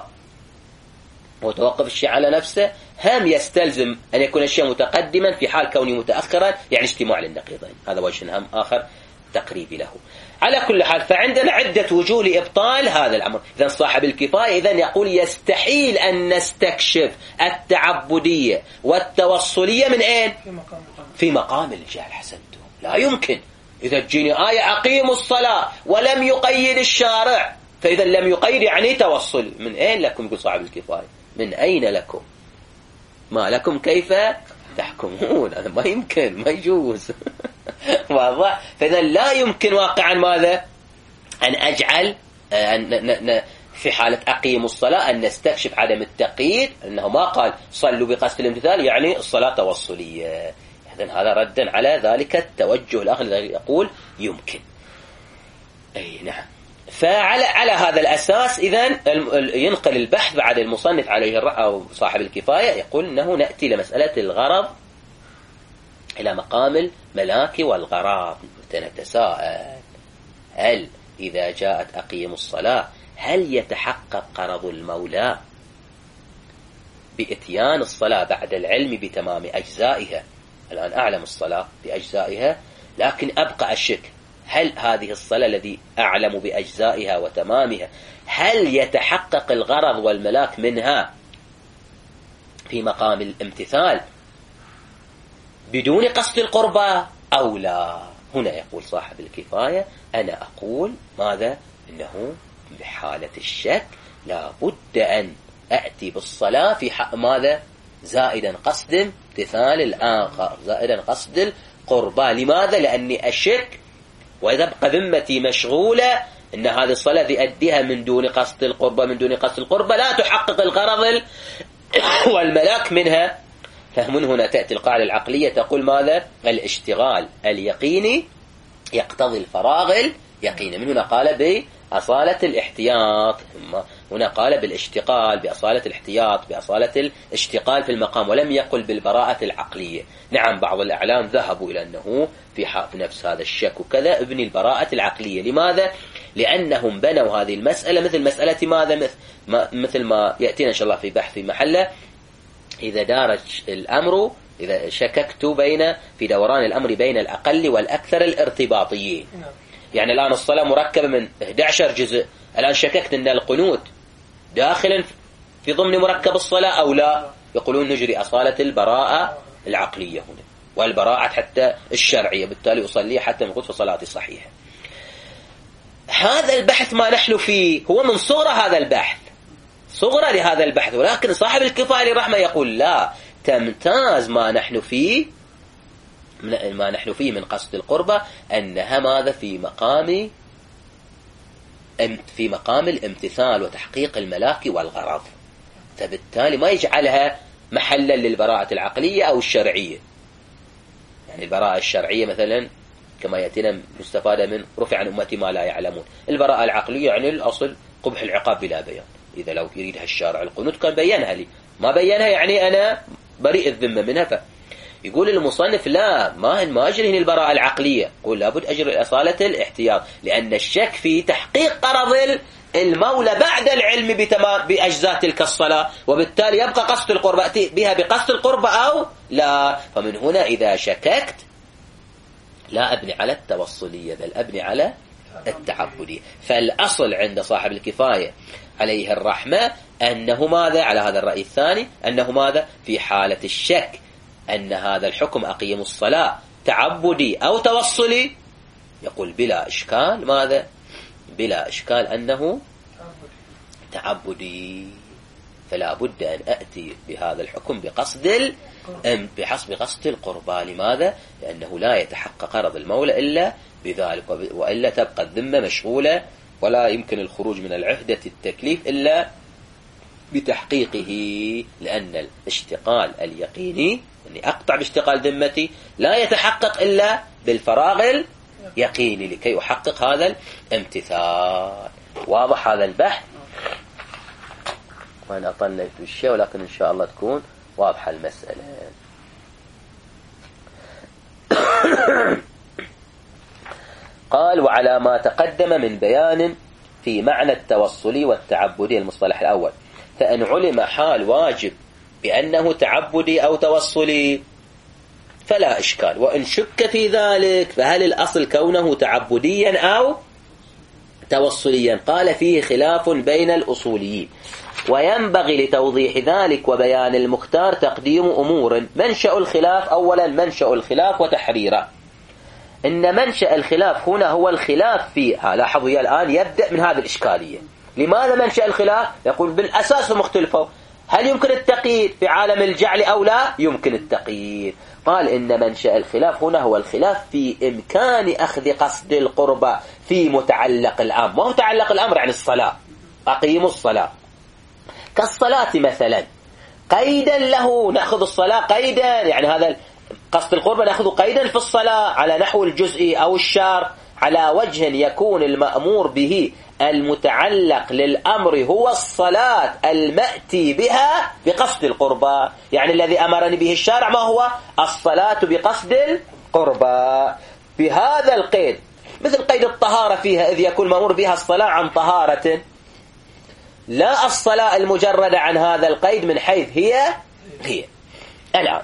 وتوقف الشيء على نفسه، هم يستلزم أن يكون الشيء متقدما في حال كونه متأخرا، يعني اجتماع للنقيضين. هذا وجه هم آخر تقريبي له. على كل حال فعندنا عدة وجوه لإبطال هذا الأمر. إذن صاحب الكفاية إذن يقول يستحيل أن نستكشف التعبدية والتوصلية من أين؟ في مقام الجهل. حسنتم، لا يمكن. إذا تجيني آية أقيموا الصلاة ولم يقيد الشارع، فإذا لم يقيد يعني توصل. من أين لكم؟ يقول صاحب الكفاية من أين لكم؟ ما لكم كيف تحكمون؟ هذا ما يمكن، ما يجوز. واضح؟ فإذا لا يمكن واقعا ماذا؟ أن أجعل في حالة أقيموا الصلاة أن نستكشف عدم التقييد، أنه ما قال صلوا بقصد الامتثال يعني الصلاة توصلية. إذن هذا ردا على ذلك التوجه الآخر الذي يقول يمكن. أي نعم. فعلى هذا الأساس إذن ينقل البحث بعد المصنف عليه أو صاحب الكفاية، يقول أنه نأتي لمسألة الغرض إلى مقام الملاك والغرض. نتساءل هل إذا جاءت أقيموا الصلاة هل يتحقق غرض المولى بإتيان الصلاة بعد العلم بتمام أجزائها؟ الآن أعلم الصلاة بأجزائها، لكن أبقى الشك، هل هذه الصلاة الذي أعلم بأجزائها وتمامها هل يتحقق الغرض والملاك منها في مقام الامتثال بدون قصد القربى أو لا؟ هنا يقول صاحب الكفاية أنا أقول ماذا؟ إنه بحالة الشك لا بد أن أأتي بالصلاة في حق ماذا؟ زائدا قصد امتثال الآخر، زائدا قصد القربى. لماذا؟ لأني أشك وتبقى ذمتي مشغولة إن هذه الصلاة يؤديها من دون قصد القربة، من دون قصد القربة لا تحقق الغرض والملاك منها. فمن هنا تأتي القاعدة العقلية تقول ماذا؟ الاشتغال اليقيني يقتضي الفراغ اليقيني. من هنا قال بأصالة الاحتياط، هنا قال بالاشتغال بأصالة الاحتياط، بأصالة الاشتغال في المقام، ولم يقل بالبراءة العقلية. نعم بعض الأعلام ذهبوا إلى أنه في نفس هذا الشك وكذا ابن البراءة العقلية. لماذا؟ لأنهم بنوا هذه المسألة مثل مسألة ماذا؟ مثل ما يأتينا إن شاء الله في بحث في محله، إذا دار الأمر، إذا شككت في دوران الأمر بين الأقل والأكثر الارتباطيين. يعني الآن الصلاة مركبة من 11 جزء، الآن شككت أن القنوت داخلا في ضمن مركب الصلاة أو لا، يقولون نجري أصالة البراءة العقلية هنا والبراءة حتى الشرعية، بالتالي أصلي حتى نقول في صلاتي صحيحة. هذا البحث ما نحن فيه هو من صغر هذا البحث، صغرى لهذا البحث، ولكن صاحب الكفاية للرحمة يقول لا، تمتاز ما نحن فيه من قصد القربة أنها ماذا؟ في مقام الامتثال وتحقيق الملاك والغرض، فبالتالي ما يجعلها محلا للبراءة العقلية أو الشرعية. يعني البراءة الشرعية مثلا كما يأتينا مستفادة من رفع عن أمتي ما لا يعلمون. البراءة العقلية يعني الأصل قبح العقاب بلا بيان، إذا لو يريدها الشارع القنوت كان بينها لي، ما بينها يعني أنا بريء الذمة منها. يقول المصنف لا، ما أجري البراءة العقلية، يقول لابد أجري أصالة الاحتياط، لأن الشك في تحقيق غرض المولى بعد العلم بأجزاء تلك الصلاة، وبالتالي يبقى قصد القربة أتي بها بقصد القربة أو لا. فمن هنا إذا شككت لا أبني على التوصلية بل أبني على التعبدية. فالأصل عند صاحب الكفاية عليه الرحمة أنه ماذا؟ على هذا الرأي الثاني أنه ماذا؟ في حالة الشك أن هذا الحكم أقيم الصلاة تعبدي أو توصلي، يقول بلا إشكال ماذا؟ بلا إشكال أنه تعبدي، فلا بد أن أأتي بهذا الحكم بحسب قصد القربى. لماذا؟ لأنه لا يتحقق غرض المولى إلا بذلك، وإلا تبقى الذمة مشغولة ولا يمكن الخروج من العهدة التكليف إلا بتحقيقه، لأن الاشتغال اليقيني يعني أقطع باشتغال ذمتي لا يتحقق إلا بالفراغ اليقيني لكي أحقق هذا الامتثال. واضح هذا البحث؟ وأنا أطلت بالشيء ولكن إن شاء الله تكون واضحة المسألة. قال وعلى ما تقدم من بيان في معنى التوصلي والتعبدي المصطلح الأول، فإن علم حال واجب بأنه تعبدي أو توصلي فلا إشكال، وإن شك في ذلك فهل الأصل كونه تعبديا أو توصليا؟ قال فيه خلاف بين الأصوليين، وينبغي لتوضيح ذلك وبيان المختار تقديم أمور. منشأ الخلاف أولا، منشأ الخلاف وتحريره. إن منشأ الخلاف هنا هو الخلاف فيها. لاحظوا الآن يبدأ من هذه الإشكالية. لماذا منشأ الخلاف؟ يقول بالأساس مختلفة، هل يمكن التقييد في عالم الجعل أو لا؟ يمكن التقييد. قال إن منشأ الخلاف هنا هو الخلاف في إمكان أخذ قصد القربة في متعلق الأمر. ما هو متعلق الأمر يعني الصلاة، أقيموا الصلاة كالصلاة مثلا، قيدا له نأخذ الصلاة قيدا، يعني هذا قصد القربة نأخذ قيدا في الصلاة على نحو الجزئي أو الشرط، على وجه يكون المأمور به المتعلق للأمر هو الصلاة المأتي بها بقصد القربة. يعني الذي أمرني به الشارع ما هو؟ الصلاة بقصد القربة بهذا القيد، مثل قيد الطهارة فيها، إذ يكون مأمور بها الصلاة عن طهارة، لا الصلاة المجردة عن هذا القيد من حيث هي. الآن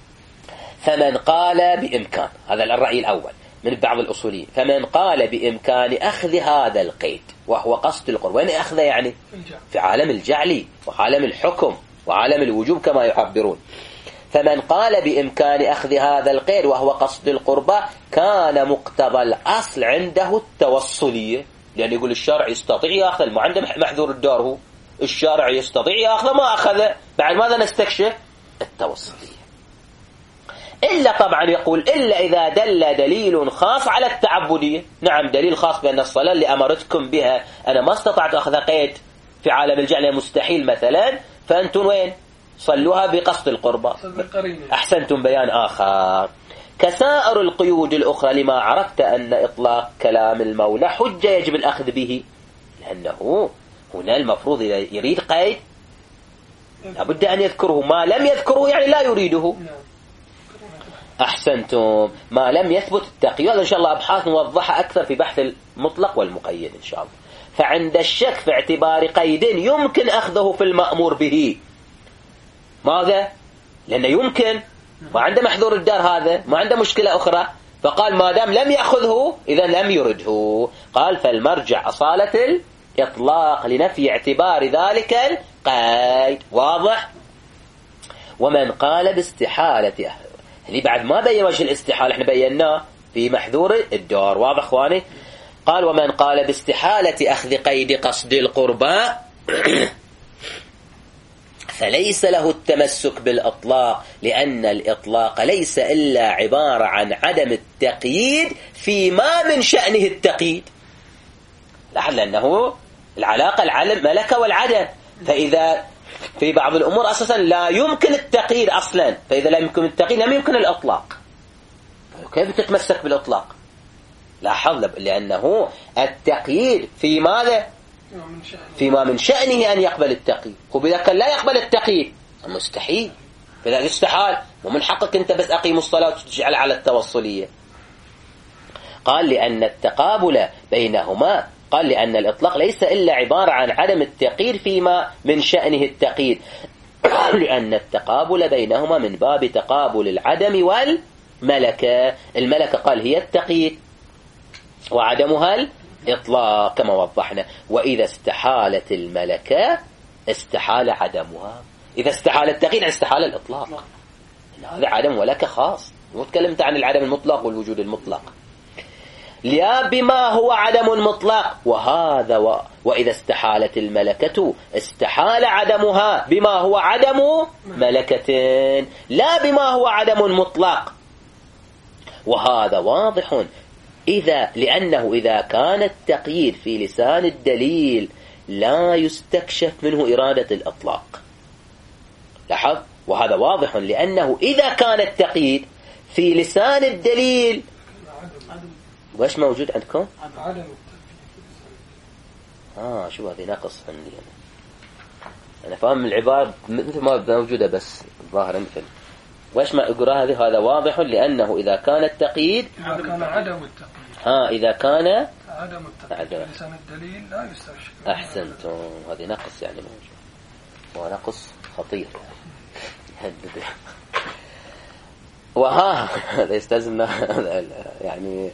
فمن قال بإمكان، هذا الرأي الأول من بعض الأصوليين، فمن قال بإمكان أخذ هذا القيد وهو قصد القرب، وين أخذ يعني؟ في عالم الجعل وعالم الحكم وعالم الوجوب كما يعبرون. فمن قال بإمكان أخذ هذا القيد وهو قصد القربة كان مقتضى الأصل عنده التوصلية، لأن يقول الشارع يستطيع يأخذ، ما عنده محذور الدار، هو الشارع يستطيع يأخذ ما أخذ، بعد ماذا نستكشف؟ التوصلية. إلا طبعا يقول إلا إذا دل دليل خاص على التعبدية. نعم دليل خاص بأن الصلاة اللي أمرتكم بها أنا ما استطعت أخذ قيد في عالم الجعل مستحيل مثلا، فأنتم وين صلوها بقصد القربة. أحسنتم بيان آخر. كسائر القيود الأخرى لما عرفت أن إطلاق كلام المولى حجة يجب الأخذ به، لأنه هنا المفروض إذا يريد قيد لابد أن يذكره، ما لم يذكره يعني لا يريده. أحسنتم. ما لم يثبت التقييد، هذا إن شاء الله أبحاث نوضحها أكثر في بحث المطلق والمقيد إن شاء الله. فعند الشك في اعتبار قيد يمكن أخذه في المأمور به. ماذا؟ لأنه يمكن، ما عنده محذور الدار، هذا ما عنده مشكلة أخرى، فقال ما دام لم يأخذه إذا لم يرده. قال فالمرجع أصالة الإطلاق لنفي اعتبار ذلك القيد. واضح؟ ومن قال باستحالة، اللي بعد ما بين وجه الاستحالة احنا بيناه في محذور الدار. واضح اخواني؟ قال ومن قال باستحالة أخذ قيد قصد القربى فليس له التمسك بالإطلاق، لأن الإطلاق ليس إلا عبارة عن عدم التقييد فيما من شأنه التقييد. لاحظ لأنه العلاقة العلم ملكة والعدم، فإذا في بعض الأمور أساسا لا يمكن التقييد أصلا، فإذا لا يمكن التقييد لم يمكن الإطلاق. كيف تتمسك بالإطلاق؟ لاحظ لأنه التقييد في ماذا؟ فيما من شأنه أن يقبل التقييد. وإذا كان لا يقبل التقييد مستحيل، فإذا استحال ومن حقك أنت بس أقيم الصلاة وتجعل على التوصلية. قال لأن التقابل بينهما، قال لأن الإطلاق ليس إلا عبارة عن عدم التقييد فيما من شأنه التقييد لأن التقابل بينهما من باب تقابل العدم والملكة. الملكة قال هي التقييد وعدمها الإطلاق كما وضحنا. وإذا استحالت الملكة استحال عدمها. إذا استحال التقييد استحال الإطلاق، هذا عدم ولك خاص. وتكلمت عن العدم المطلق والوجود المطلق. لا بما هو عدم مطلق، وهذا وإذا استحالت الملكة استحال عدمها بما هو عدم ملكة، لا بما هو عدم مطلق. وهذا واضح لأنه إذا كان التقييد في لسان الدليل لا يستكشف منه إرادة الإطلاق. لاحظ، وهذا واضح لأنه إذا كان التقييد في لسان الدليل وإيش موجود عندكم؟ عدم شو هذه ناقص عندي أنا فاهم العبارة مثل ما موجودة بس الظاهر مثل وإيش ما أقرأ هذه. هذا واضح لأنه إذا كان التقييد كان عدم التقييد إذا كان عدم التقييد لسان الدليل لا يستكشف. أحسنتم. هذه نقص يعني موجود، ونقص خطير يهدد. هذا يستلزم يعني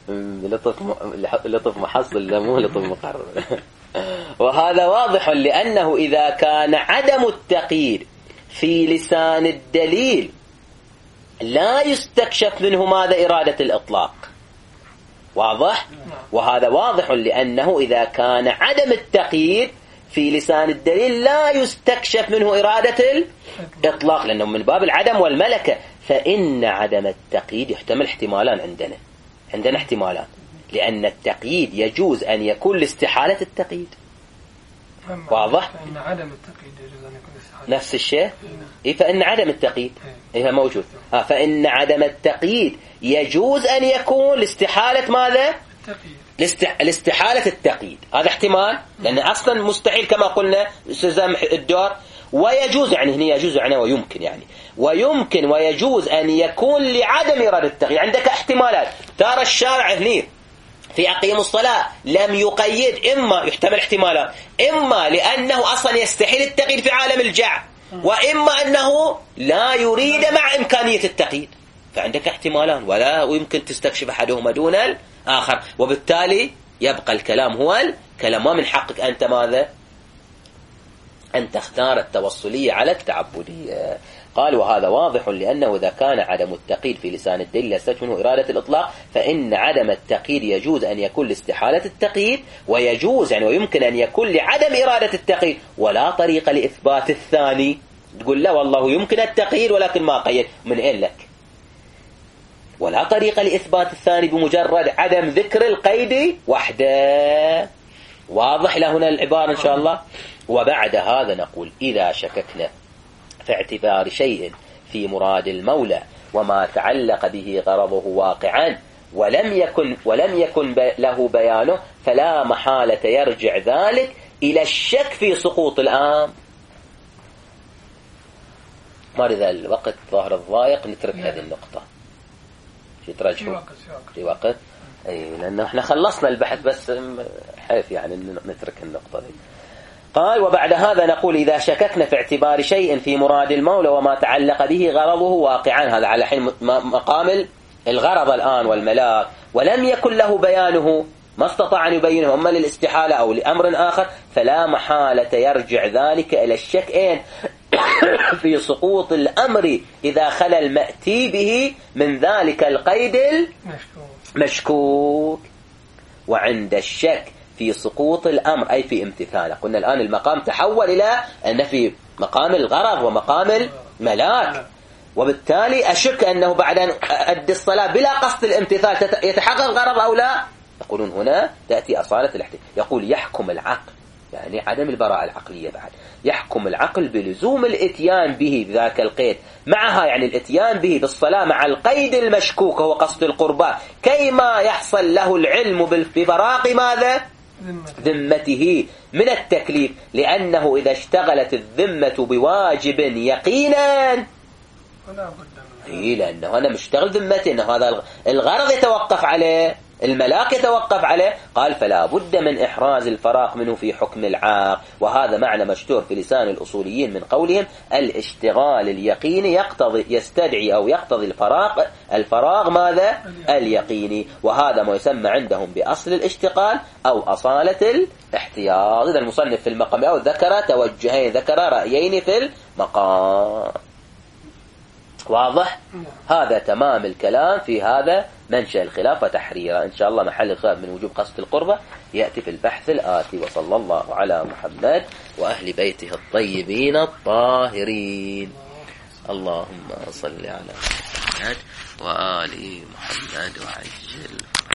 لطف محصل مو لطف مقرر. وهذا واضح لأنه إذا كان عدم التقييد في لسان الدليل لا يستكشف منه ماذا؟ إرادة الإطلاق. واضح؟ وهذا واضح لأنه إذا كان عدم التقييد في لسان الدليل لا يستكشف منه إرادة الإطلاق، لأنه من باب العدم والملكة. فإن عدم التقييد يحتمل احتمالان، عندنا احتمالان، لأن التقييد يجوز أن يكون لاستحالة التقييد. واضح؟ فإن عدم التقييد يجوز أن يكون لاستحالة نفس الشيء. فإن عدم التقييد موجود. فإن عدم التقييد يجوز أن يكون لاستحالة ماذا؟ لاستحالة التقييد. هذا احتمال، لأن أصلا مستحيل كما قلنا استلزام الدار. ويجوز يعني هنا يجوز يعني ويمكن يعني ويمكن ويجوز أن يكون لعدم إرادة التقييد. عندك احتمالات. ترى الشارع هنا في أقيم الصلاة لم يقيد، إما يحتمل احتمالات، إما لأنه أصلا يستحيل التقييد في عالم الجعل، وإما أنه لا يريد مع إمكانية التقييد. فعندك احتمالان ويمكن تستكشف أحدهما دون الآخر، وبالتالي يبقى الكلام هو الكلام. ومن حقك أنت ماذا؟ أن تختار التوصلية على التعبدية. قال وهذا واضح لأنه إذا كان عدم التقييد في لسان الدليل يستكشف منه إرادة الإطلاق، فإن عدم التقييد يجوز أن يكون لاستحالة التقييد، ويجوز يعني ويمكن أن يكون لعدم إرادة التقييد، ولا طريق لإثبات الثاني. تقول لا والله يمكن التقييد ولكن ما قيد. من إيه لك؟ ولا طريق لإثبات الثاني بمجرد عدم ذكر القيد وحده. واضح لهنا العبارة إن شاء الله. وبعد هذا نقول إذا شككنا في اعتبار شيء في مراد المولى وما تعلق به غرضه واقعا ولم يكن له بيانه فلا محالة يرجع ذلك إلى الشك في سقوط الآن. ما إذا الوقت ظاهر الضائق نترك هذه النقطة. شو ترجعوا في وقت لأنه احنا خلصنا البحث بس حيث يعني نترك النقطة دي. قال وبعد هذا نقول إذا شككنا في اعتبار شيء في مراد المولى وما تعلق به غرضه واقعا، هذا على حين مقام الغرض الآن والملاك، ولم يكن له بيانه ما استطاع أن يبينه أما للاستحالة أو لأمر آخر فلا محالة يرجع ذلك إلى الشك في سقوط الأمر إذا خلا المأتي به من ذلك القيد المشكوك. وعند الشك في سقوط الأمر أي في امتثاله، قلنا الآن المقام تحول إلى أن في مقام الغرض ومقام الملاك، وبالتالي أشك أنه بعد أن أدي الصلاة بلا قصد الامتثال يتحقق الغرض أو لا. يقولون هنا تأتي أصالة الاحتمال. يقول يحكم العقل، يعني عدم البراءة العقلية بعد، يحكم العقل بلزوم الاتيان به بذاك القيد معها، يعني الاتيان به بالصلاة مع القيد المشكوك هو قصد القربان، كيما يحصل له العلم بفراق ماذا؟ ذمته من التكليف، لأنه إذا اشتغلت الذمة بواجب يقينا لأنه أنا مشتغل ذمتي أنه هذا الغرض يتوقف عليه، الملاك يتوقف عليه، قال فلا بد من إحراز الفراق منه في حكم العاق. وهذا معنى مشتور في لسان الأصوليين من قولهم الاشتغال اليقيني يستدعي أو يقتضي الفراغ ماذا؟ اليقيني، وهذا ما يسمى عندهم بأصل الاشتغال أو أصالة الاحتياط. إذا المصنف في المقام أو ذكر توجهين، ذكر رأيين في المقام. واضح؟ هذا تمام الكلام في هذا منشأ الخلاف وتحريره. إن شاء الله محل الخلاف من وجوب قصد القربة يأتي في البحث الآتي. وصلى الله على محمد وأهل بيته الطيبين الطاهرين. اللهم صل على محمد وآل محمد وعجل